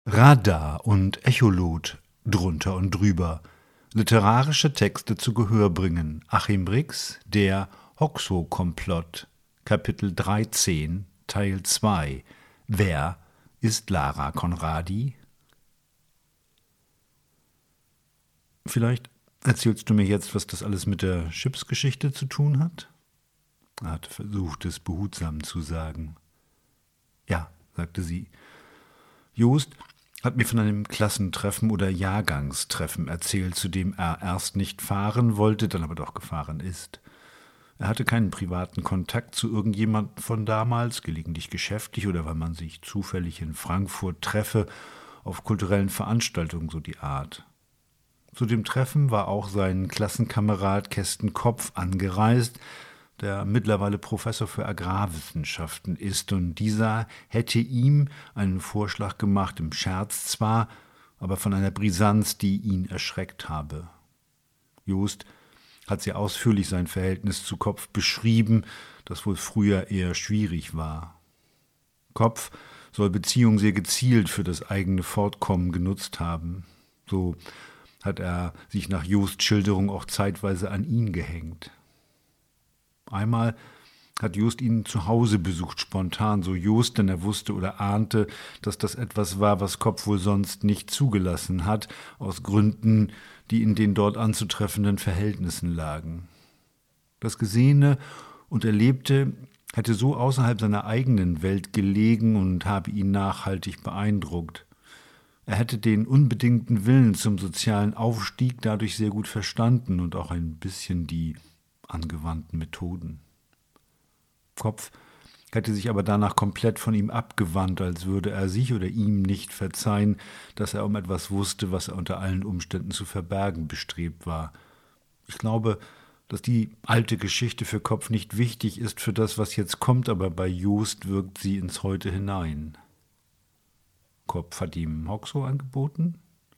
Radar und Echolot drunter und drüber. Literarische Texte zu Gehör bringen. Achim Brix, der Hoxo-Komplott, Kapitel 13, Teil 2. Wer ist Lara Conradi? Vielleicht erzählst du mir jetzt, was das alles mit der Chipsgeschichte zu tun hat? Er hatte versucht, es behutsam zu sagen. Ja, sagte sie. Jost hat mir von einem Klassentreffen oder Jahrgangstreffen erzählt, zu dem er erst nicht fahren wollte, dann aber doch gefahren ist. Er hatte keinen privaten Kontakt zu irgendjemandem von damals, gelegentlich geschäftlich oder weil man sich zufällig in Frankfurt treffe, auf kulturellen Veranstaltungen so die Art. Zu dem Treffen war auch sein Klassenkamerad Kästen Kopf angereist, der mittlerweile Professor für Agrarwissenschaften ist, und dieser hätte ihm einen Vorschlag gemacht, im Scherz zwar, aber von einer Brisanz, die ihn erschreckt habe. Jost hat sehr ausführlich sein Verhältnis zu Kopf beschrieben, das wohl früher eher schwierig war. Kopf soll Beziehungen sehr gezielt für das eigene Fortkommen genutzt haben. So hat er sich nach Josts Schilderung auch zeitweise an ihn gehängt. Einmal hat Jost ihn zu Hause besucht, spontan, so Jost, denn er wusste oder ahnte, dass das etwas war, was Kopf wohl sonst nicht zugelassen hat, aus Gründen, die in den dort anzutreffenden Verhältnissen lagen. Das Gesehene und Erlebte hätte so außerhalb seiner eigenen Welt gelegen und habe ihn nachhaltig beeindruckt. Er hätte den unbedingten Willen zum sozialen Aufstieg dadurch sehr gut verstanden und auch ein bisschen die angewandten Methoden. Kopf hätte sich aber danach komplett von ihm abgewandt, als würde er sich oder ihm nicht verzeihen, dass er um etwas wusste, was er unter allen Umständen zu verbergen bestrebt war. Ich glaube, dass die alte Geschichte für Kopf nicht wichtig ist für das, was jetzt kommt, aber bei Jost wirkt sie ins Heute hinein. Kopf hat ihm Hoxo angeboten.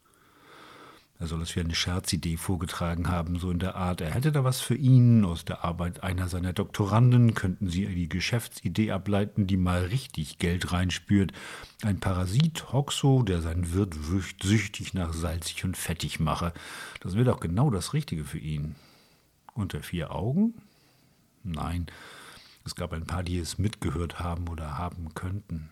Er soll es wie eine Scherzidee vorgetragen haben, so in der Art, er hätte da was für ihn. Aus der Arbeit einer seiner Doktoranden könnten sie die Geschäftsidee ableiten, die mal richtig Geld reinspürt. Ein Parasit, Hoxo, der seinen Wirt süchtig nach salzig und fettig mache. Das wäre doch genau das Richtige für ihn. Unter 4 Augen? Nein, es gab ein paar, die es mitgehört haben oder haben könnten.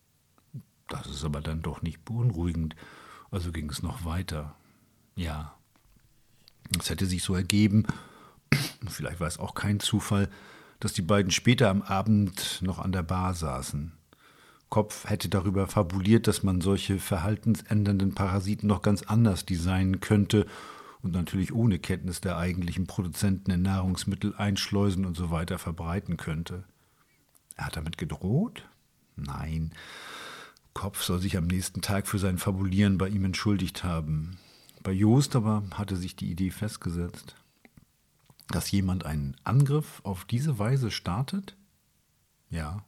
Das ist aber dann doch nicht beunruhigend. Also ging es noch weiter. Ja, es hätte sich so ergeben, vielleicht war es auch kein Zufall, dass die beiden später am Abend noch an der Bar saßen. Kopf hätte darüber fabuliert, dass man solche verhaltensändernden Parasiten noch ganz anders designen könnte und natürlich ohne Kenntnis der eigentlichen Produzenten in Nahrungsmittel einschleusen und so weiter verbreiten könnte. Er hat damit gedroht? Nein. Kopf soll sich am nächsten Tag für sein Fabulieren bei ihm entschuldigt haben. Bei Jost aber hatte sich die Idee festgesetzt, dass jemand einen Angriff auf diese Weise startet? Ja.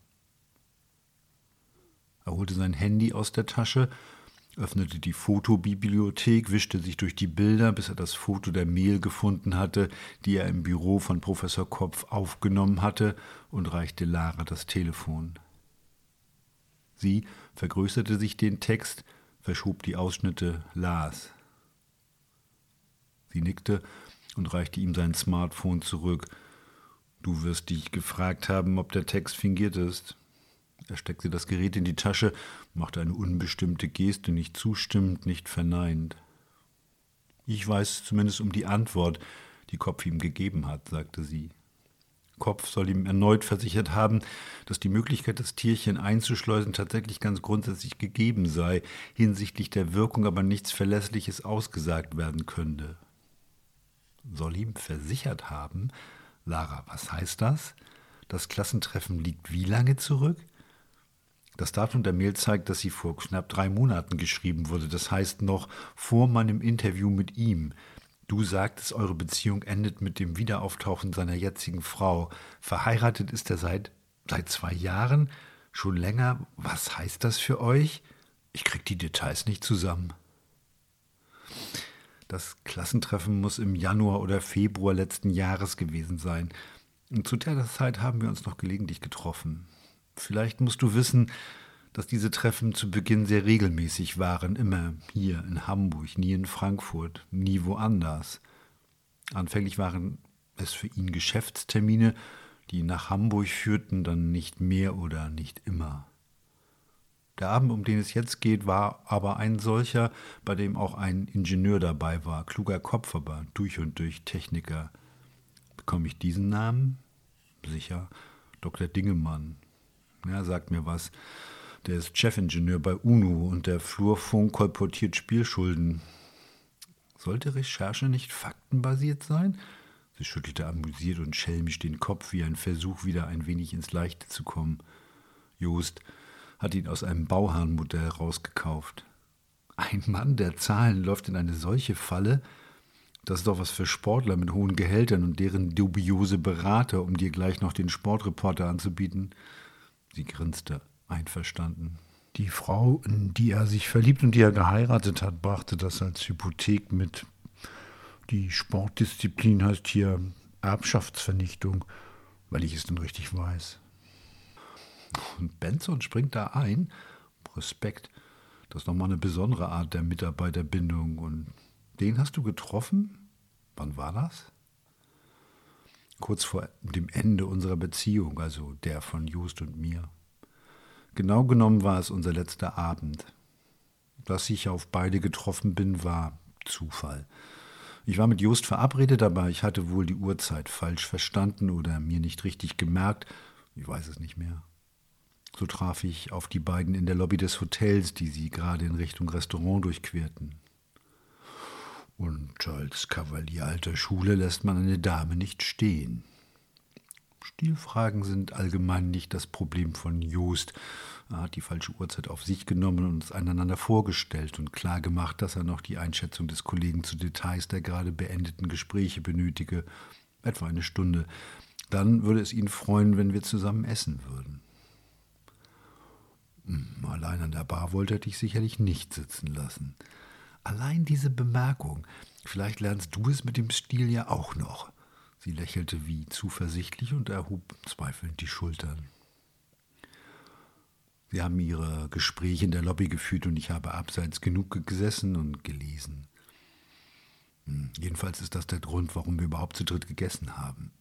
Er holte sein Handy aus der Tasche, öffnete die Fotobibliothek, wischte sich durch die Bilder, bis er das Foto der Mail gefunden hatte, die er im Büro von Professor Kopf aufgenommen hatte, und reichte Lara das Telefon. Sie vergrößerte sich den Text, verschob die Ausschnitte, las. Sie nickte und reichte ihm sein Smartphone zurück. Du wirst dich gefragt haben, ob der Text fingiert ist. Er steckte das Gerät in die Tasche, machte eine unbestimmte Geste, nicht zustimmend, nicht verneint. Ich weiß zumindest um die Antwort, die Kopf ihm gegeben hat, sagte sie. Kopf soll ihm erneut versichert haben, dass die Möglichkeit, das Tierchen einzuschleusen, tatsächlich ganz grundsätzlich gegeben sei, hinsichtlich der Wirkung aber nichts Verlässliches ausgesagt werden könnte. Soll ihm versichert haben? Lara, was heißt das? Das Klassentreffen liegt wie lange zurück? Das Datum der Mail zeigt, dass sie vor knapp 3 Monaten geschrieben wurde, das heißt noch vor meinem Interview mit ihm. Du sagtest, eure Beziehung endet mit dem Wiederauftauchen seiner jetzigen Frau. Verheiratet ist er seit 2 Jahren? Schon länger? Was heißt das für euch? Ich krieg die Details nicht zusammen. Das Klassentreffen muss im Januar oder Februar letzten Jahres gewesen sein. Und zu der Zeit haben wir uns noch gelegentlich getroffen. Vielleicht musst du wissen, dass diese Treffen zu Beginn sehr regelmäßig waren, immer hier in Hamburg, nie in Frankfurt, nie woanders. Anfänglich waren es für ihn Geschäftstermine, die ihn nach Hamburg führten, dann nicht mehr oder nicht immer. Der Abend, um den es jetzt geht, war aber ein solcher, bei dem auch ein Ingenieur dabei war, kluger Kopf, aber durch und durch Techniker. Bekomme ich diesen Namen? Sicher, Dr. Dingemann. Ja, sagt mir was. Der ist Chefingenieur bei UNO und der Flurfunk kolportiert Spielschulden. Sollte Recherche nicht faktenbasiert sein? Sie schüttelte amüsiert und schelmisch den Kopf, wie ein Versuch, wieder ein wenig ins Leichte zu kommen. Jost hat ihn aus einem Bauherrenmodell rausgekauft. Ein Mann der Zahlen läuft in eine solche Falle? Das ist doch was für Sportler mit hohen Gehältern und deren dubiose Berater, um dir gleich noch den Sportreporter anzubieten. Sie grinste, einverstanden. Die Frau, in die er sich verliebt und die er geheiratet hat, brachte das als Hypothek mit. Die Sportdisziplin heißt hier Erbschaftsvernichtung, weil ich es denn richtig weiß. Und Benson springt da ein. Respekt. Das ist nochmal eine besondere Art der Mitarbeiterbindung. Und den hast du getroffen? Wann war das? Kurz vor dem Ende unserer Beziehung, also der von Jost und mir. Genau genommen war es unser letzter Abend. Dass ich auf beide getroffen bin, war Zufall. Ich war mit Jost verabredet, aber ich hatte wohl die Uhrzeit falsch verstanden oder mir nicht richtig gemerkt. Ich weiß es nicht mehr. So traf ich auf die beiden in der Lobby des Hotels, die sie gerade in Richtung Restaurant durchquerten. Und als Kavalier alter Schule lässt man eine Dame nicht stehen. Stilfragen sind allgemein nicht das Problem von Jost. Er hat die falsche Uhrzeit auf sich genommen und uns einander vorgestellt und klargemacht, dass er noch die Einschätzung des Kollegen zu Details der gerade beendeten Gespräche benötige, etwa eine Stunde. Dann würde es ihn freuen, wenn wir zusammen essen würden. Allein an der Bar wollte er dich sicherlich nicht sitzen lassen. Allein diese Bemerkung, vielleicht lernst du es mit dem Stil ja auch noch. Sie lächelte wie zuversichtlich und erhob zweifelnd die Schultern. Sie haben ihre Gespräche in der Lobby geführt und ich habe abseits genug gesessen und gelesen. Jedenfalls ist das der Grund, warum wir überhaupt zu dritt gegessen haben.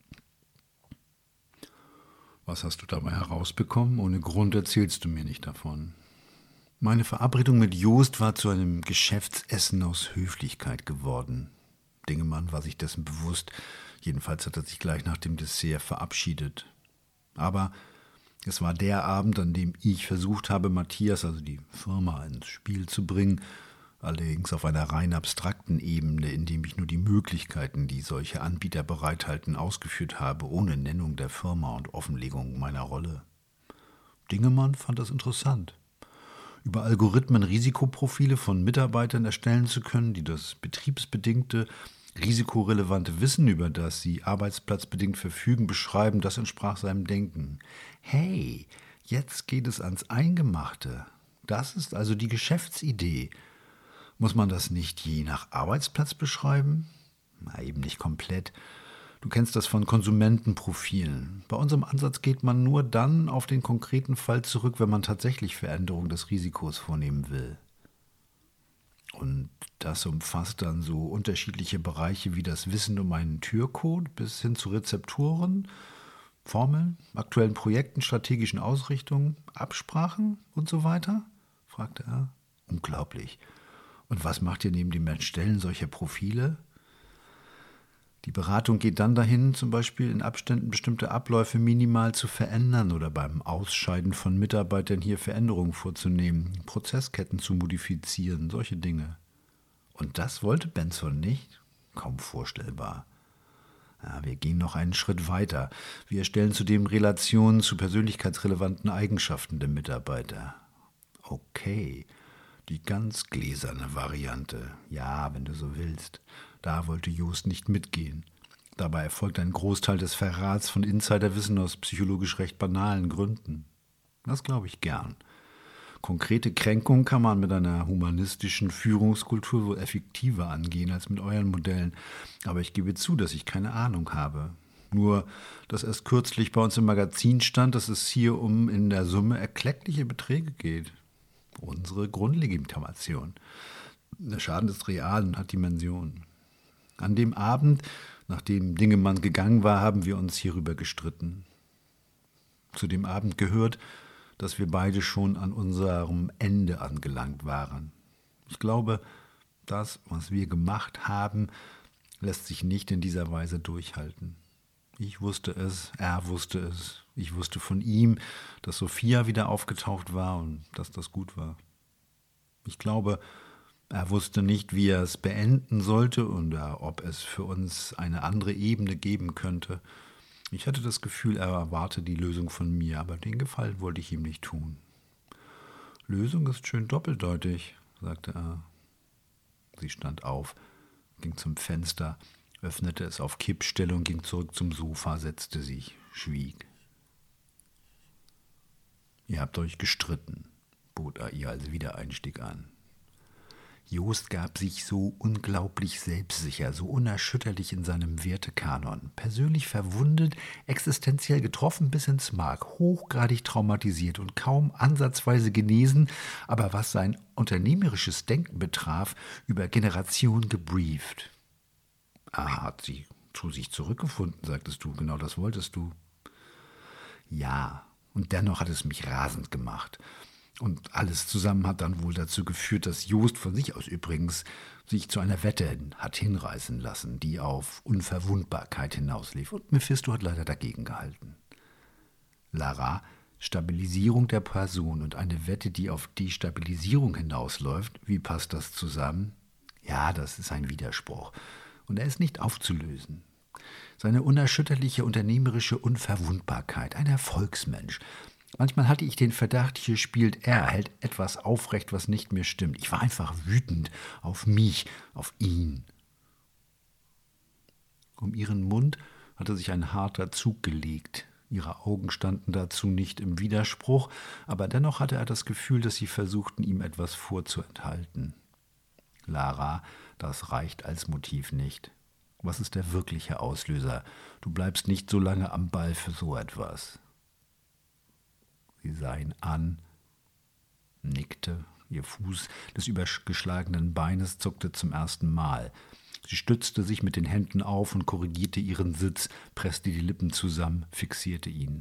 Was hast du dabei herausbekommen? Ohne Grund erzählst du mir nicht davon. Meine Verabredung mit Jost war zu einem Geschäftsessen aus Höflichkeit geworden. Dingemann war sich dessen bewusst. Jedenfalls hat er sich gleich nach dem Dessert verabschiedet. Aber es war der Abend, an dem ich versucht habe, Matthias, also die Firma, ins Spiel zu bringen, allerdings auf einer rein abstrakten Ebene, indem ich nur die Möglichkeiten, die solche Anbieter bereithalten, ausgeführt habe, ohne Nennung der Firma und Offenlegung meiner Rolle. Dingemann fand das interessant. Über Algorithmen Risikoprofile von Mitarbeitern erstellen zu können, die das betriebsbedingte, risikorelevante Wissen, über das sie arbeitsplatzbedingt verfügen, beschreiben, das entsprach seinem Denken. Hey, jetzt geht es ans Eingemachte. Das ist also die Geschäftsidee. Muss man das nicht je nach Arbeitsplatz beschreiben? Na, eben nicht komplett. Du kennst das von Konsumentenprofilen. Bei unserem Ansatz geht man nur dann auf den konkreten Fall zurück, wenn man tatsächlich Veränderung des Risikos vornehmen will. Und das umfasst dann so unterschiedliche Bereiche wie das Wissen um einen Türcode bis hin zu Rezeptoren, Formeln, aktuellen Projekten, strategischen Ausrichtungen, Absprachen und so weiter? Fragte er. Unglaublich. Und was macht ihr neben dem Erstellen solcher Profile? Die Beratung geht dann dahin, zum Beispiel in Abständen bestimmte Abläufe minimal zu verändern oder beim Ausscheiden von Mitarbeitern hier Veränderungen vorzunehmen, Prozessketten zu modifizieren, solche Dinge. Und das wollte Benson nicht? Kaum vorstellbar. Ja, wir gehen noch einen Schritt weiter. Wir erstellen zudem Relationen zu persönlichkeitsrelevanten Eigenschaften der Mitarbeiter. Okay, die ganz gläserne Variante. Ja, wenn du so willst. Da wollte Jost nicht mitgehen. Dabei erfolgt ein Großteil des Verrats von Insiderwissen aus psychologisch recht banalen Gründen. Das glaube ich gern. Konkrete Kränkungen kann man mit einer humanistischen Führungskultur wohl effektiver angehen als mit euren Modellen. Aber ich gebe zu, dass ich keine Ahnung habe. Nur, dass erst kürzlich bei uns im Magazin stand, dass es hier um in der Summe erkleckliche Beträge geht. Unsere Grundlegitimation. Der Schaden ist real und hat Dimensionen. An dem Abend, nachdem Dingemann gegangen war, haben wir uns hierüber gestritten. Zu dem Abend gehört, dass wir beide schon an unserem Ende angelangt waren. Ich glaube, das, was wir gemacht haben, lässt sich nicht in dieser Weise durchhalten. Ich wusste es, er wusste es. Ich wusste von ihm, dass Sophia wieder aufgetaucht war und dass das gut war. Ich glaube, er wusste nicht, wie er es beenden sollte oder ob es für uns eine andere Ebene geben könnte. Ich hatte das Gefühl, er erwarte die Lösung von mir, aber den Gefallen wollte ich ihm nicht tun. Lösung ist schön doppeldeutig, sagte er. Sie stand auf, ging zum Fenster, öffnete es auf Kippstellung, ging zurück zum Sofa, setzte sich, schwieg. Ihr habt euch gestritten, bot er ihr als Wiedereinstieg an. Jost gab sich so unglaublich selbstsicher, so unerschütterlich in seinem Wertekanon, persönlich verwundet, existenziell getroffen bis ins Mark, hochgradig traumatisiert und kaum ansatzweise genesen, aber was sein unternehmerisches Denken betraf, über Generationen gebrieft. Ah, hat sie zu sich zurückgefunden, sagtest du, genau das wolltest du. Ja, und dennoch hat es mich rasend gemacht. Und alles zusammen hat dann wohl dazu geführt, dass Jost von sich aus übrigens sich zu einer Wette hat hinreißen lassen, die auf Unverwundbarkeit hinauslief. Und Mephisto hat leider dagegen gehalten. Lara, Stabilisierung der Person und eine Wette, die auf Destabilisierung hinausläuft, wie passt das zusammen? Ja, das ist ein Widerspruch. Und er ist nicht aufzulösen. Seine unerschütterliche unternehmerische Unverwundbarkeit, ein Erfolgsmensch. Manchmal hatte ich den Verdacht, hier spielt er, hält etwas aufrecht, was nicht mehr stimmt. Ich war einfach wütend auf mich, auf ihn. Um ihren Mund hatte sich ein harter Zug gelegt. Ihre Augen standen dazu nicht im Widerspruch, aber dennoch hatte er das Gefühl, dass sie versuchten, ihm etwas vorzuenthalten. Lara, das reicht als Motiv nicht. Was ist der wirkliche Auslöser? Du bleibst nicht so lange am Ball für so etwas. Sie sah ihn an, nickte, ihr Fuß des übergeschlagenen Beines zuckte zum ersten Mal. Sie stützte sich mit den Händen auf und korrigierte ihren Sitz, presste die Lippen zusammen, fixierte ihn.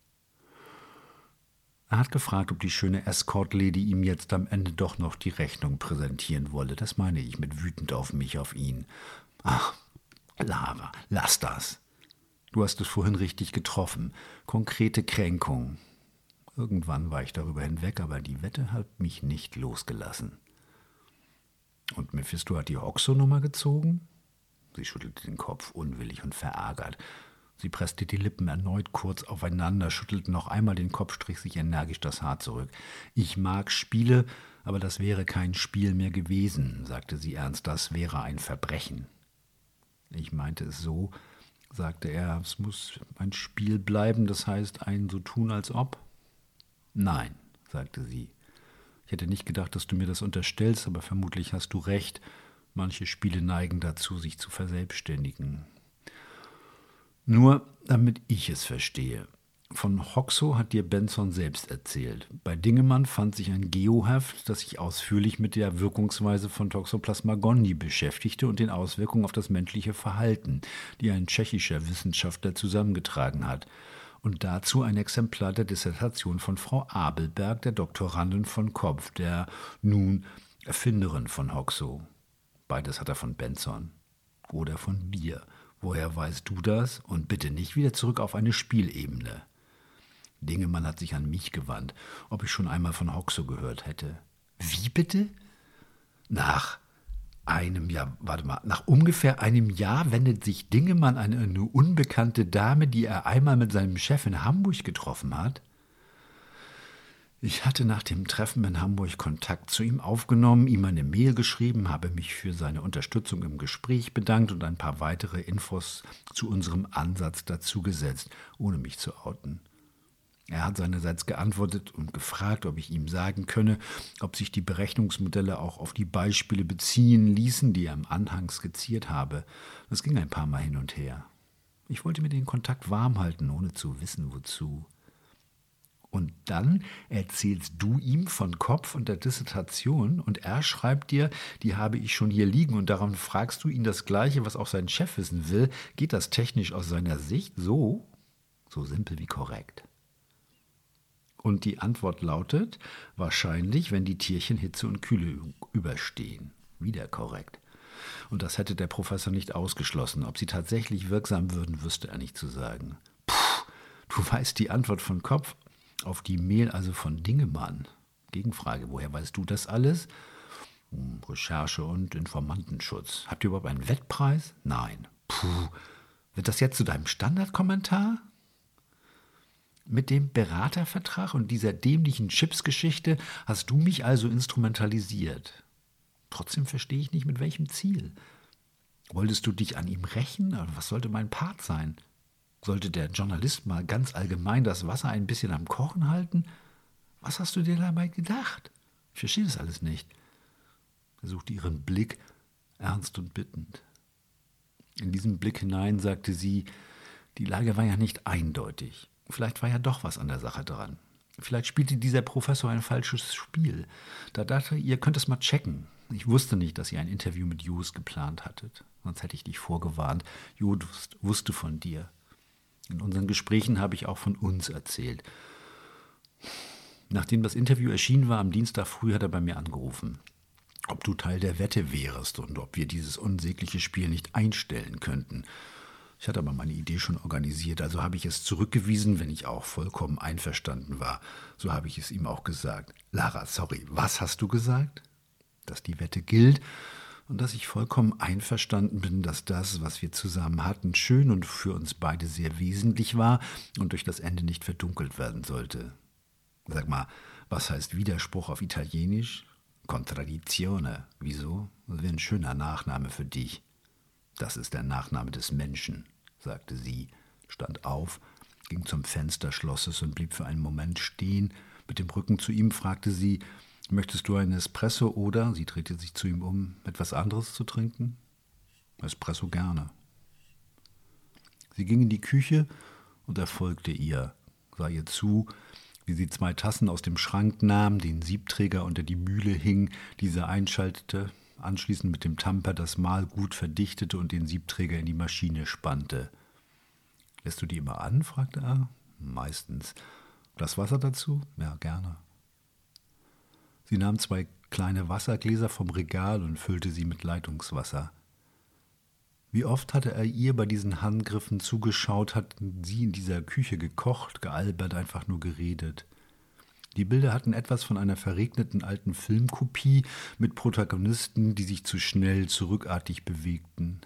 Er hat gefragt, ob die schöne Escort-Lady ihm jetzt am Ende doch noch die Rechnung präsentieren wolle. Das meine ich mit wütend auf mich, auf ihn. Ach, Lara, lass das. Du hast es vorhin richtig getroffen. Konkrete Kränkung. Irgendwann war ich darüber hinweg, aber die Wette hat mich nicht losgelassen. Und Mephisto hat die Hoxo-Nummer gezogen? Sie schüttelte den Kopf, unwillig und verärgert. Sie presste die Lippen erneut kurz aufeinander, schüttelte noch einmal den Kopf, strich sich energisch das Haar zurück. Ich mag Spiele, aber das wäre kein Spiel mehr gewesen, sagte sie ernst, das wäre ein Verbrechen. Ich meinte es so, sagte er, es muss ein Spiel bleiben, das heißt ein so tun als ob. Nein, sagte sie. Ich hätte nicht gedacht, dass du mir das unterstellst, aber vermutlich hast du recht. Manche Spiele neigen dazu, sich zu verselbstständigen. Nur, damit ich es verstehe. Von Hoxo hat dir Benson selbst erzählt. Bei Dingemann fand sich ein Geoheft, das sich ausführlich mit der Wirkungsweise von Toxoplasma gondii beschäftigte und den Auswirkungen auf das menschliche Verhalten, die ein tschechischer Wissenschaftler zusammengetragen hat. Und dazu ein Exemplar der Dissertation von Frau Abelberg, der Doktorandin von Kopf, der nun Erfinderin von Hoxo. Beides hat er von Benson. Oder von dir. Woher weißt du das? Und bitte nicht wieder zurück auf eine Spielebene. Dingemann hat sich an mich gewandt, ob ich schon einmal von Hoxo gehört hätte. Wie bitte? Nach ungefähr einem Jahr wendet sich Dingemann an eine unbekannte Dame, die er einmal mit seinem Chef in Hamburg getroffen hat. Ich hatte nach dem Treffen in Hamburg Kontakt zu ihm aufgenommen, ihm eine Mail geschrieben, habe mich für seine Unterstützung im Gespräch bedankt und ein paar weitere Infos zu unserem Ansatz dazugesetzt, ohne mich zu outen. Er hat seinerseits geantwortet und gefragt, ob ich ihm sagen könne, ob sich die Berechnungsmodelle auch auf die Beispiele beziehen ließen, die er im Anhang skizziert habe. Das ging ein paar Mal hin und her. Ich wollte mir den Kontakt warm halten, ohne zu wissen, wozu. Und dann erzählst du ihm von Kopf und der Dissertation und er schreibt dir, die habe ich schon hier liegen und daran fragst du ihn das Gleiche, was auch sein Chef wissen will. Geht das technisch aus seiner Sicht so? So simpel wie korrekt. Und die Antwort lautet, wahrscheinlich, wenn die Tierchen Hitze und Kühle überstehen. Wieder korrekt. Und das hätte der Professor nicht ausgeschlossen. Ob sie tatsächlich wirksam würden, wüsste er nicht zu sagen. Puh, du weißt die Antwort von Kopf auf die Mail also von Dingemann. Gegenfrage, woher weißt du das alles? Recherche und Informantenschutz. Habt ihr überhaupt einen Wettpreis? Nein. Puh, wird das jetzt zu deinem Standardkommentar? Mit dem Beratervertrag und dieser dämlichen Chips-Geschichte hast du mich also instrumentalisiert. Trotzdem verstehe ich nicht, mit welchem Ziel. Wolltest du dich an ihm rächen? Oder was sollte mein Part sein? Sollte der Journalist mal ganz allgemein das Wasser ein bisschen am Kochen halten? Was hast du dir dabei gedacht? Ich verstehe das alles nicht. Er suchte ihren Blick ernst und bittend. In diesen Blick hinein sagte sie, die Lage war ja nicht eindeutig. Vielleicht war ja doch was an der Sache dran. Vielleicht spielte dieser Professor ein falsches Spiel. Da dachte ihr könnt es mal checken. Ich wusste nicht, dass ihr ein Interview mit Jost geplant hattet. Sonst hätte ich dich vorgewarnt. Jost wusste von dir. In unseren Gesprächen habe ich auch von uns erzählt. Nachdem das Interview erschienen war, am Dienstag früh hat er bei mir angerufen. Ob du Teil der Wette wärst und ob wir dieses unsägliche Spiel nicht einstellen könnten. Ich hatte aber meine Idee schon organisiert, also habe ich es zurückgewiesen, wenn ich auch vollkommen einverstanden war. So habe ich es ihm auch gesagt. Lara, sorry, was hast du gesagt? Dass die Wette gilt und dass ich vollkommen einverstanden bin, dass das, was wir zusammen hatten, schön und für uns beide sehr wesentlich war und durch das Ende nicht verdunkelt werden sollte. Sag mal, was heißt Widerspruch auf Italienisch? Contraddizione. Wieso? Das wäre ein schöner Nachname für dich. Das ist der Nachname des Menschen, sagte sie, stand auf, ging zum Fenster, schloss es und blieb für einen Moment stehen. Mit dem Rücken zu ihm fragte sie, möchtest du einen Espresso oder, sie drehte sich zu ihm um, etwas anderes zu trinken? Espresso gerne. Sie ging in die Küche und er folgte ihr, sah ihr zu, wie sie 2 Tassen aus dem Schrank nahm, den Siebträger unter die Mühle hing, diese einschaltete, anschließend mit dem Tamper das Mahl gut verdichtete und den Siebträger in die Maschine spannte. »Lässt du die immer an?« fragte er. »Meistens. Das Wasser dazu?« »Ja, gerne.« Sie nahm 2 kleine Wassergläser vom Regal und füllte sie mit Leitungswasser. Wie oft hatte er ihr bei diesen Handgriffen zugeschaut, hatten sie in dieser Küche gekocht, gealbert, einfach nur geredet. Die Bilder hatten etwas von einer verregneten alten Filmkopie mit Protagonisten, die sich zu schnell, zu rückartig bewegten.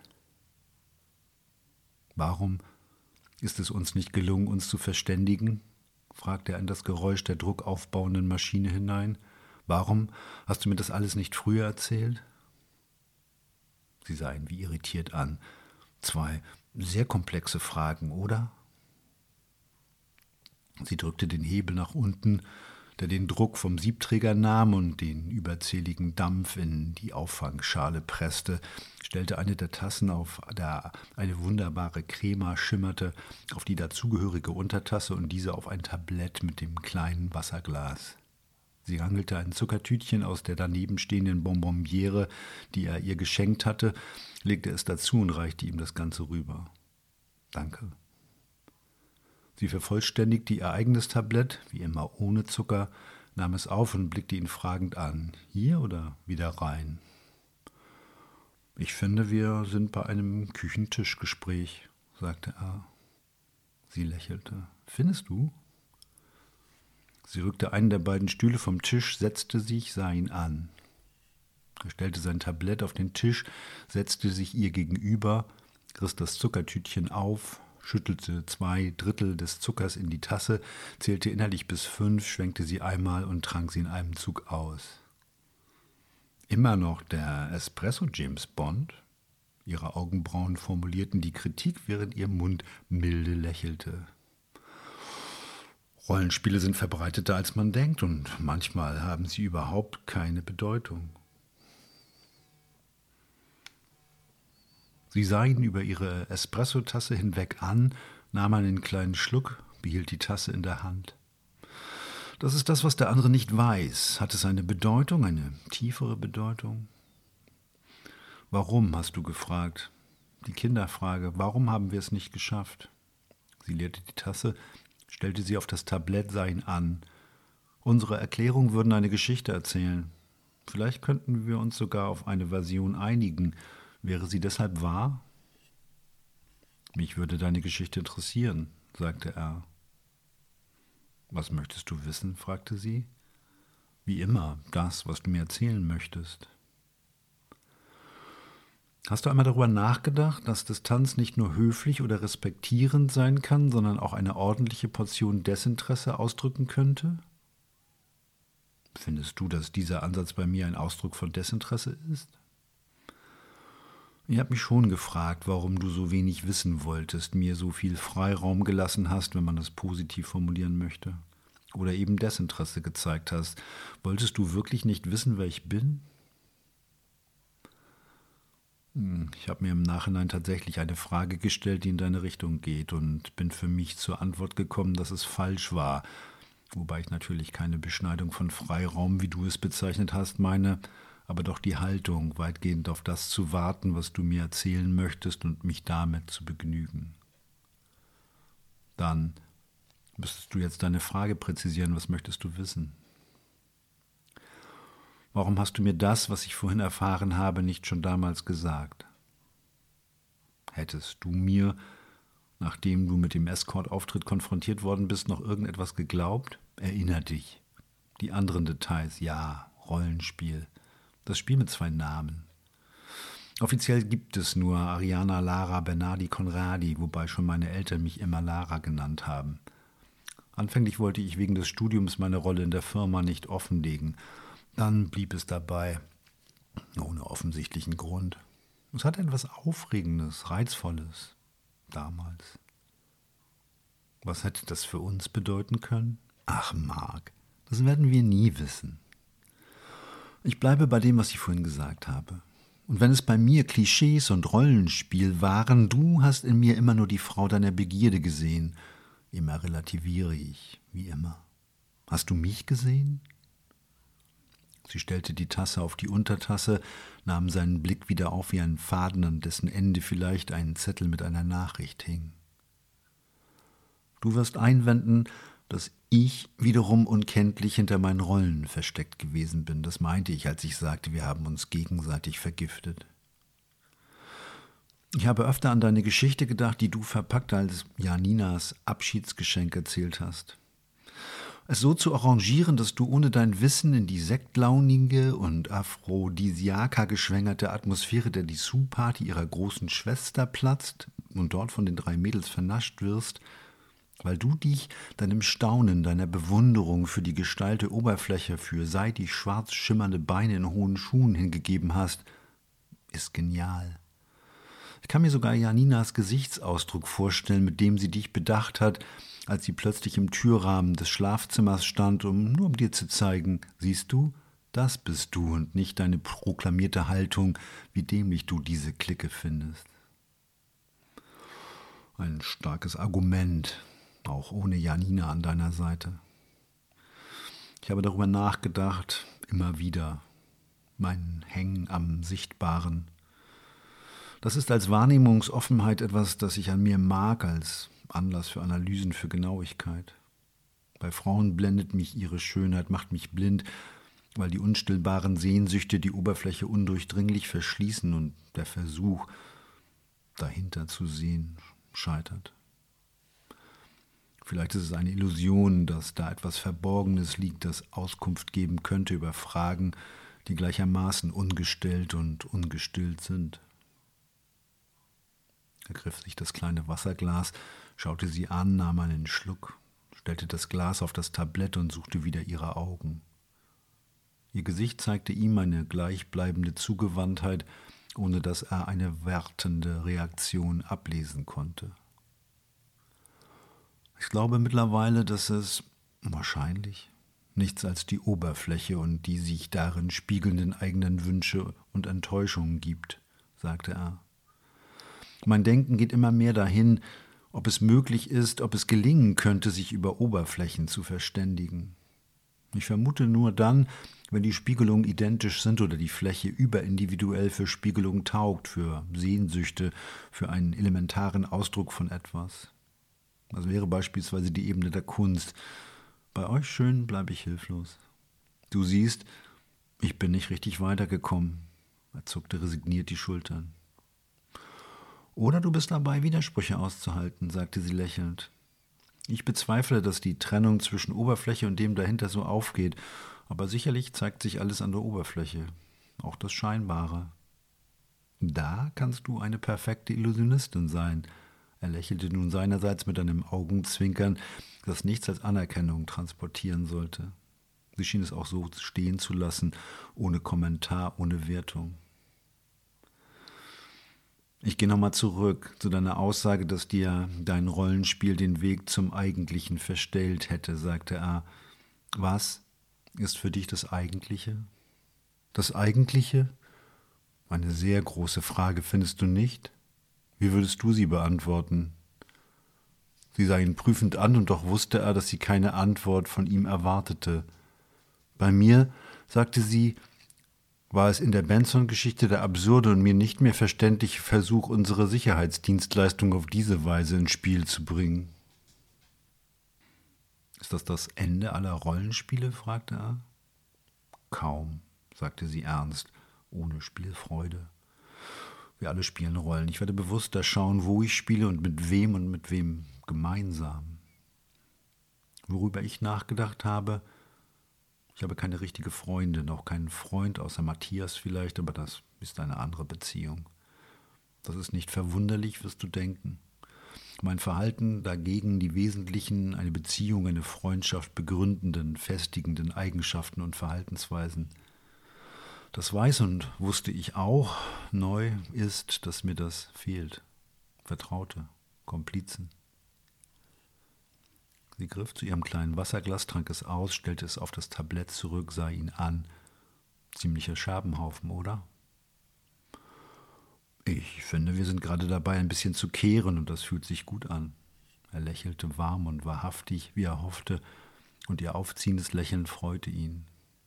»Warum ist es uns nicht gelungen, uns zu verständigen?« fragte er in das Geräusch der druckaufbauenden Maschine hinein. »Warum hast du mir das alles nicht früher erzählt?« Sie sah ihn wie irritiert an. 2 sehr komplexe Fragen, oder? Sie drückte den Hebel nach unten, der den Druck vom Siebträger nahm und den überzähligen Dampf in die Auffangschale presste, stellte eine der Tassen, auf der eine wunderbare Crema schimmerte, auf die dazugehörige Untertasse und diese auf ein Tablett mit dem kleinen Wasserglas. Sie rangelte ein Zuckertütchen aus der daneben stehenden Bonbonniere, die er ihr geschenkt hatte, legte es dazu und reichte ihm das Ganze rüber. »Danke.« Sie vervollständigte ihr eigenes Tablett, wie immer ohne Zucker, nahm es auf und blickte ihn fragend an. »Hier oder wieder rein?« »Ich finde, wir sind bei einem Küchentischgespräch«, sagte er. Sie lächelte. »Findest du?« Sie rückte einen der beiden Stühle vom Tisch, setzte sich, sah ihn an. Er stellte sein Tablett auf den Tisch, setzte sich ihr gegenüber, riss das Zuckertütchen auf, schüttelte 2/3 des Zuckers in die Tasse, zählte innerlich bis 5, schwenkte sie einmal und trank sie in einem Zug aus. »Immer noch der Espresso James Bond?« Ihre Augenbrauen formulierten die Kritik, während ihr Mund milde lächelte. Rollenspiele sind verbreiteter, als man denkt, und manchmal haben sie überhaupt keine Bedeutung. Sie sah ihn über ihre Espressotasse hinweg an, nahm einen kleinen Schluck, behielt die Tasse in der Hand. Das ist das, was der andere nicht weiß. Hat es eine Bedeutung, eine tiefere Bedeutung? Warum, hast du gefragt? Die Kinderfrage, warum haben wir es nicht geschafft? Sie leerte die Tasse, stellte sie auf das Tablett, sah ihn an. Unsere Erklärungen würden eine Geschichte erzählen. Vielleicht könnten wir uns sogar auf eine Version einigen. Wäre sie deshalb wahr? Mich würde deine Geschichte interessieren, sagte er. Was möchtest du wissen? Fragte sie. Wie immer, das, was du mir erzählen möchtest. Hast du einmal darüber nachgedacht, dass Distanz nicht nur höflich oder respektierend sein kann, sondern auch eine ordentliche Portion Desinteresse ausdrücken könnte? Findest du, dass dieser Ansatz bei mir ein Ausdruck von Desinteresse ist? Ich habe mich schon gefragt, warum du so wenig wissen wolltest, mir so viel Freiraum gelassen hast, wenn man das positiv formulieren möchte. Oder eben Desinteresse gezeigt hast. Wolltest du wirklich nicht wissen, wer ich bin? Ich habe mir im Nachhinein tatsächlich eine Frage gestellt, die in deine Richtung geht und bin für mich zur Antwort gekommen, dass es falsch war. Wobei ich natürlich keine Beschneidung von Freiraum, wie du es bezeichnet hast, meine, aber doch die Haltung, weitgehend auf das zu warten, was du mir erzählen möchtest und mich damit zu begnügen. Dann müsstest du jetzt deine Frage präzisieren, was möchtest du wissen? Warum hast du mir das, was ich vorhin erfahren habe, nicht schon damals gesagt? Hättest du mir, nachdem du mit dem Escort-Auftritt konfrontiert worden bist, noch irgendetwas geglaubt? Erinner dich. Die anderen Details, ja, Rollenspiel. Das Spiel mit 2 Namen. Offiziell gibt es nur Ariana Lara Bernardi Conradi, wobei schon meine Eltern mich immer Lara genannt haben. Anfänglich wollte ich wegen des Studiums meine Rolle in der Firma nicht offenlegen. Dann blieb es dabei, ohne offensichtlichen Grund. Es hatte etwas Aufregendes, Reizvolles, damals. Was hätte das für uns bedeuten können? Ach, Marc, das werden wir nie wissen. Ich bleibe bei dem, was ich vorhin gesagt habe. Und wenn es bei mir Klischees und Rollenspiel waren, du hast in mir immer nur die Frau deiner Begierde gesehen. Immer relativiere ich, wie immer. Hast du mich gesehen? Sie stellte die Tasse auf die Untertasse, nahm seinen Blick wieder auf wie einen Faden, an dessen Ende vielleicht ein Zettel mit einer Nachricht hing. Du wirst einwenden, dass ich wiederum unkenntlich hinter meinen Rollen versteckt gewesen bin. Das meinte ich, als ich sagte, wir haben uns gegenseitig vergiftet. Ich habe öfter an deine Geschichte gedacht, die du verpackt als Janinas Abschiedsgeschenk erzählt hast. Es so zu arrangieren, dass du ohne dein Wissen in die sektlaunige und aphrodisiaka geschwängerte Atmosphäre der Dessous-Party ihrer großen Schwester platzt und dort von den 3 Mädels vernascht wirst, weil du dich deinem Staunen, deiner Bewunderung für die gestallte Oberfläche, für seidig schwarz schimmernde Beine in hohen Schuhen hingegeben hast, ist genial. Ich kann mir sogar Janinas Gesichtsausdruck vorstellen, mit dem sie dich bedacht hat, als sie plötzlich im Türrahmen des Schlafzimmers stand, nur um dir zu zeigen, siehst du, das bist du und nicht deine proklamierte Haltung, wie dämlich du diese Clique findest. Ein starkes Argument, auch ohne Janina an deiner Seite. Ich habe darüber nachgedacht, immer wieder, mein Hängen am Sichtbaren. Das ist als Wahrnehmungsoffenheit etwas, das ich an mir mag, als Anlass für Analysen, für Genauigkeit. Bei Frauen blendet mich ihre Schönheit, macht mich blind, weil die unstillbaren Sehnsüchte die Oberfläche undurchdringlich verschließen und der Versuch, dahinter zu sehen, scheitert. Vielleicht ist es eine Illusion, dass da etwas Verborgenes liegt, das Auskunft geben könnte über Fragen, die gleichermaßen ungestellt und ungestillt sind. Er griff sich das kleine Wasserglas, schaute sie an, nahm einen Schluck, stellte das Glas auf das Tablett und suchte wieder ihre Augen. Ihr Gesicht zeigte ihm eine gleichbleibende Zugewandtheit, ohne dass er eine wertende Reaktion ablesen konnte. Ich glaube mittlerweile, dass es wahrscheinlich nichts als die Oberfläche und die sich darin spiegelnden eigenen Wünsche und Enttäuschungen gibt, sagte er. Mein Denken geht immer mehr dahin, ob es möglich ist, ob es gelingen könnte, sich über Oberflächen zu verständigen. Ich vermute nur dann, wenn die Spiegelungen identisch sind oder die Fläche überindividuell für Spiegelung taugt, für Sehnsüchte, für einen elementaren Ausdruck von etwas. Das wäre beispielsweise die Ebene der Kunst. Bei euch schön bleibe ich hilflos. Du siehst, ich bin nicht richtig weitergekommen. Er zuckte resigniert die Schultern. Oder du bist dabei, Widersprüche auszuhalten, sagte sie lächelnd. Ich bezweifle, dass die Trennung zwischen Oberfläche und dem dahinter so aufgeht, aber sicherlich zeigt sich alles an der Oberfläche, auch das Scheinbare. Da kannst du eine perfekte Illusionistin sein. Er lächelte nun seinerseits mit einem Augenzwinkern, das nichts als Anerkennung transportieren sollte. Sie schien es auch so stehen zu lassen, ohne Kommentar, ohne Wertung. Ich gehe nochmal zurück zu deiner Aussage, dass dir dein Rollenspiel den Weg zum Eigentlichen verstellt hätte, sagte er. Was ist für dich das Eigentliche? Das Eigentliche? Eine sehr große Frage, findest du nicht? Wie würdest du sie beantworten? Sie sah ihn prüfend an, und doch wusste er, dass sie keine Antwort von ihm erwartete. Bei mir, sagte sie, war es in der Benson-Geschichte der absurde und mir nicht mehr verständliche Versuch, unsere Sicherheitsdienstleistung auf diese Weise ins Spiel zu bringen. Ist das Ende aller Rollenspiele? Fragte er. Kaum, sagte sie ernst, ohne Spielfreude. Wir alle spielen Rollen. Ich werde bewusster schauen, wo ich spiele und mit wem gemeinsam. Worüber ich nachgedacht habe, ich habe keine richtige Freundin, auch keinen Freund, außer Matthias vielleicht, aber das ist eine andere Beziehung. Das ist nicht verwunderlich, wirst du denken. Mein Verhalten dagegen die wesentlichen, eine Beziehung, eine Freundschaft begründenden, festigenden Eigenschaften und Verhaltensweisen. Das weiß und wusste ich auch, neu ist, dass mir das fehlt. Vertraute, Komplizen. Sie griff zu ihrem kleinen Wasserglas, trank es aus, stellte es auf das Tablett zurück, sah ihn an. Ziemlicher Scherbenhaufen, oder? Ich finde, wir sind gerade dabei, ein bisschen zu kehren, und das fühlt sich gut an. Er lächelte warm und wahrhaftig, wie er hoffte, und ihr aufziehendes Lächeln freute ihn.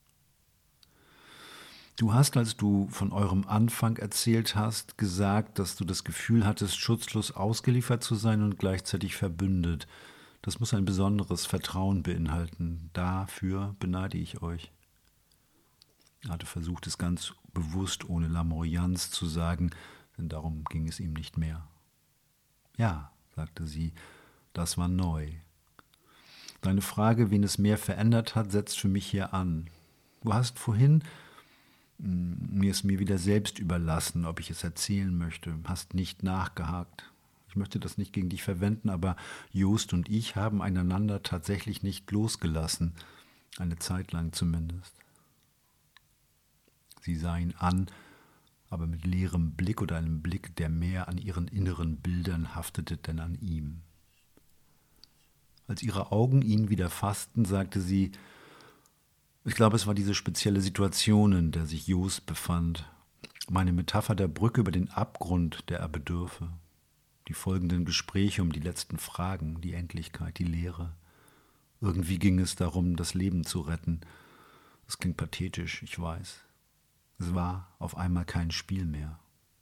Du hast, als du von eurem Anfang erzählt hast, gesagt, dass du das Gefühl hattest, schutzlos ausgeliefert zu sein und gleichzeitig verbündet. Das muss ein besonderes Vertrauen beinhalten. Dafür beneide ich euch. Er hatte versucht, es ganz bewusst ohne Lamoyanz zu sagen, denn darum ging es ihm nicht mehr. Ja, sagte sie, das war neu. Deine Frage, wen es mehr verändert hat, setzt für mich hier an. Du hast vorhin mir wieder selbst überlassen, ob ich es erzählen möchte, hast nicht nachgehakt. Ich möchte das nicht gegen dich verwenden, aber Jost und ich haben einander tatsächlich nicht losgelassen, eine Zeit lang zumindest. Sie sah ihn an, aber mit leerem Blick oder einem Blick, der mehr an ihren inneren Bildern haftete denn an ihm. Als ihre Augen ihn wieder fassten, sagte sie, ich glaube, es war diese spezielle Situation, in der sich Jost befand, meine Metapher der Brücke über den Abgrund, der er bedürfe. Die folgenden Gespräche um die letzten Fragen, die Endlichkeit, die Leere. Irgendwie ging es darum, das Leben zu retten. Es klingt pathetisch, ich weiß. Es war auf einmal kein Spiel mehr.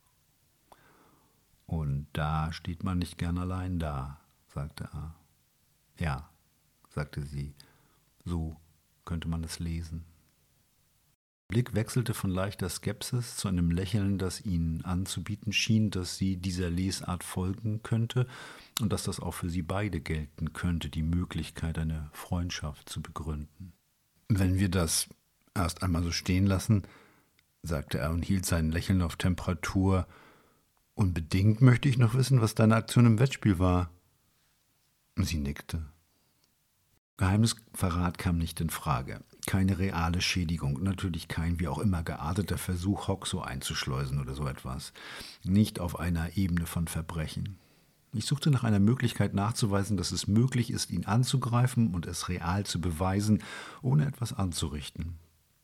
Und da steht man nicht gern allein da, sagte er. Ja, sagte sie, so könnte man es lesen. Der Blick wechselte von leichter Skepsis zu einem Lächeln, das ihnen anzubieten schien, dass sie dieser Lesart folgen könnte und dass das auch für sie beide gelten könnte, die Möglichkeit, eine Freundschaft zu begründen. Wenn wir das erst einmal so stehen lassen, sagte er und hielt sein Lächeln auf Temperatur. Unbedingt möchte ich noch wissen, was deine Aktion im Wettspiel war. Sie nickte. Geheimnisverrat kam nicht in Frage. Keine reale Schädigung, natürlich kein wie auch immer gearteter Versuch, Hoxo einzuschleusen oder so etwas. Nicht auf einer Ebene von Verbrechen. Ich suchte nach einer Möglichkeit nachzuweisen, dass es möglich ist, ihn anzugreifen und es real zu beweisen, ohne etwas anzurichten.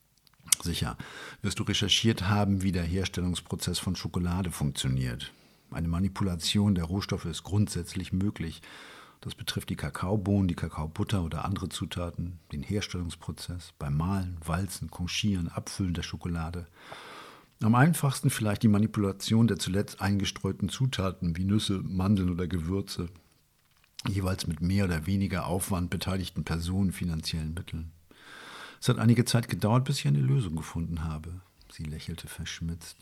Sicher wirst du recherchiert haben, wie der Herstellungsprozess von Schokolade funktioniert. Eine Manipulation der Rohstoffe ist grundsätzlich möglich. Das betrifft die Kakaobohnen, die Kakaobutter oder andere Zutaten, den Herstellungsprozess, beim Mahlen, Walzen, Konchieren, Abfüllen der Schokolade. Am einfachsten vielleicht die Manipulation der zuletzt eingestreuten Zutaten wie Nüsse, Mandeln oder Gewürze, jeweils mit mehr oder weniger Aufwand beteiligten Personen finanziellen Mitteln. Es hat einige Zeit gedauert, bis ich eine Lösung gefunden habe. Sie lächelte verschmitzt.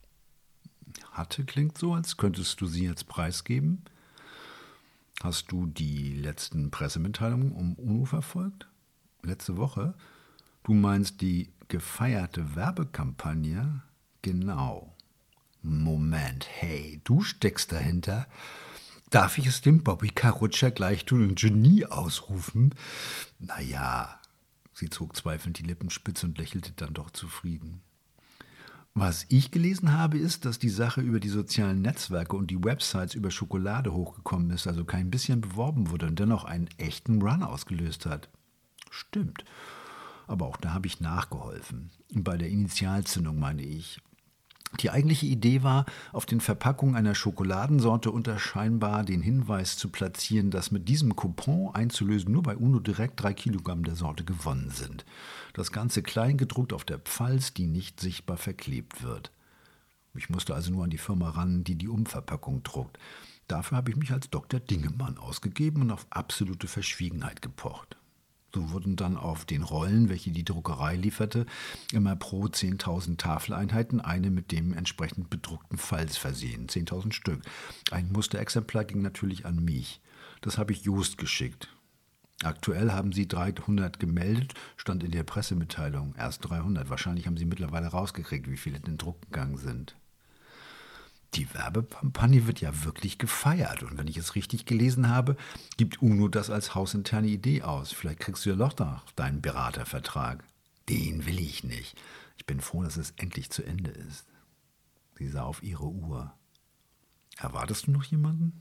Hatte klingt so, als könntest du sie jetzt preisgeben. Hast du die letzten Pressemitteilungen um UNO verfolgt? Letzte Woche? Du meinst die gefeierte Werbekampagne? Genau. Moment, hey, du steckst dahinter? Darf ich es dem Bobby Karutscher gleich tun und Genie ausrufen? Naja, sie zog zweifelnd die Lippen spitz und lächelte dann doch zufrieden. Was ich gelesen habe, ist, dass die Sache über die sozialen Netzwerke und die Websites über Schokolade hochgekommen ist, also kein bisschen beworben wurde und dennoch einen echten Run ausgelöst hat. Stimmt. Aber auch da habe ich nachgeholfen. Bei der Initialzündung meine ich. Die eigentliche Idee war, auf den Verpackungen einer Schokoladensorte unterscheinbar den Hinweis zu platzieren, dass mit diesem Coupon einzulösen nur bei UNO direkt 3 Kilogramm der Sorte gewonnen sind. Das Ganze klein gedruckt auf der Pfalz, die nicht sichtbar verklebt wird. Ich musste also nur an die Firma ran, die die Umverpackung druckt. Dafür habe ich mich als Dr. Dingemann ausgegeben und auf absolute Verschwiegenheit gepocht. So wurden dann auf den Rollen, welche die Druckerei lieferte, immer pro 10.000 Tafeleinheiten eine mit dem entsprechend bedruckten Falz versehen, 10.000 Stück. Ein Musterexemplar ging natürlich an mich. Das habe ich Jost geschickt. Aktuell haben sie 300 gemeldet, stand in der Pressemitteilung. Erst 300. Wahrscheinlich haben sie mittlerweile rausgekriegt, wie viele in den Druck gegangen sind. Die Werbekampagne wird ja wirklich gefeiert. Und wenn ich es richtig gelesen habe, gibt UNO das als hausinterne Idee aus. Vielleicht kriegst du ja doch noch deinen Beratervertrag. Den will ich nicht. Ich bin froh, dass es endlich zu Ende ist. Sie sah auf ihre Uhr. Erwartest du noch jemanden?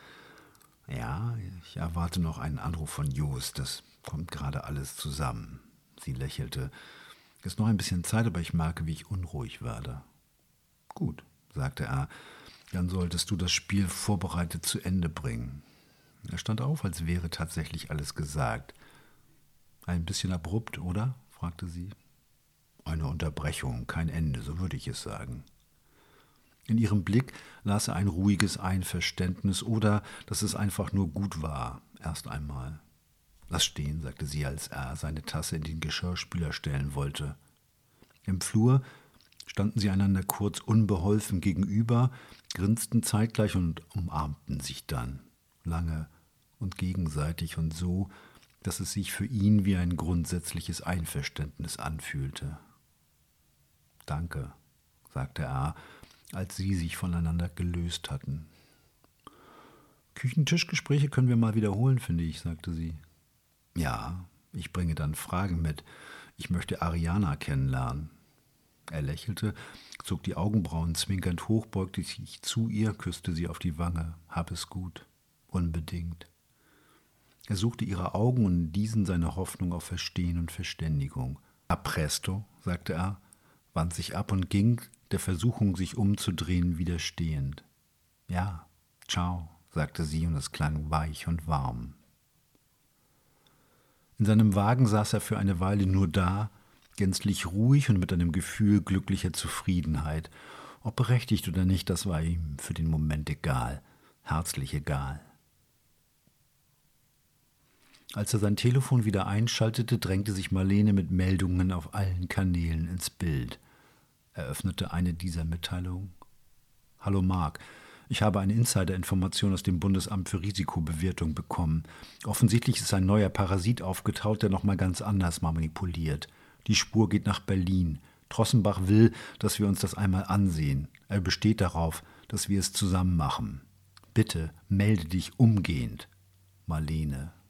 Ja, ich erwarte noch einen Anruf von Jost. Das kommt gerade alles zusammen. Sie lächelte. Es ist noch ein bisschen Zeit, aber ich merke, wie ich unruhig werde. Gut, sagte er, dann solltest du das Spiel vorbereitet zu Ende bringen. Er stand auf, als wäre tatsächlich alles gesagt. Ein bisschen abrupt, oder? Fragte sie. Eine Unterbrechung, kein Ende, so würde ich es sagen. In ihrem Blick las er ein ruhiges Einverständnis oder, dass es einfach nur gut war, erst einmal. Lass stehen, sagte sie, als er seine Tasse in den Geschirrspüler stellen wollte. Im Flur standen sie einander kurz unbeholfen gegenüber, grinsten zeitgleich und umarmten sich dann, lange und gegenseitig und so, dass es sich für ihn wie ein grundsätzliches Einverständnis anfühlte. »Danke«, sagte er, als sie sich voneinander gelöst hatten. »Küchentischgespräche können wir mal wiederholen, finde ich«, sagte sie. »Ja, ich bringe dann Fragen mit. Ich möchte Ariana kennenlernen.« Er lächelte, zog die Augenbrauen zwinkernd hoch, beugte sich zu ihr, küsste sie auf die Wange. »Hab es gut. Unbedingt.« Er suchte ihre Augen und in diesen seine Hoffnung auf Verstehen und Verständigung. »A presto«, sagte er, wandte sich ab und ging, der Versuchung, sich umzudrehen, widerstehend. »Ja, ciao«, sagte sie, und es klang weich und warm. In seinem Wagen saß er für eine Weile nur da, gänzlich ruhig und mit einem Gefühl glücklicher Zufriedenheit. Ob berechtigt oder nicht, das war ihm für den Moment egal, herzlich egal. Als er sein Telefon wieder einschaltete, drängte sich Marlene mit Meldungen auf allen Kanälen ins Bild. Er öffnete eine dieser Mitteilungen. »Hallo Marc, ich habe eine Insider-Information aus dem Bundesamt für Risikobewertung bekommen. Offensichtlich ist ein neuer Parasit aufgetaucht, der nochmal ganz anders manipuliert. Die Spur geht nach Berlin. Trossenbach will, dass wir uns das einmal ansehen. Er besteht darauf, dass wir es zusammen machen. Bitte melde dich umgehend. Marlene.«